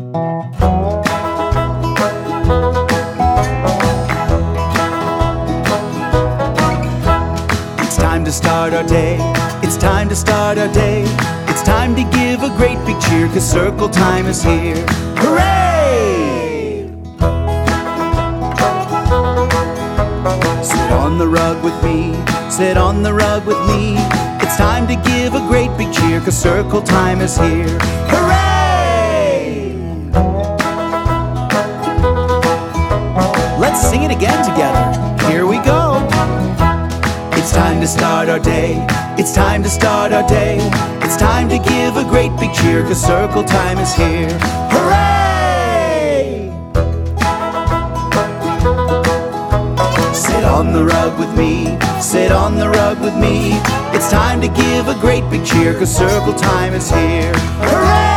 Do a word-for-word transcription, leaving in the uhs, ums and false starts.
It's time to start our day. It's time to start our day. It's time to give a great big cheer, 'cause circle time is here. Hooray! Sit on the rug with me. Sit on the rug with me. It's time to give a great big cheer, 'cause circle time is here. Hooray! Let's sing it again together. Here we go. It's time to start our day. It's time to start our day. It's time to give a great big cheer, 'cause circle time is here. Hooray! Sit on the rug with me. Sit on the rug with me. It's time to give a great big cheer, 'cause circle time is here. Hooray!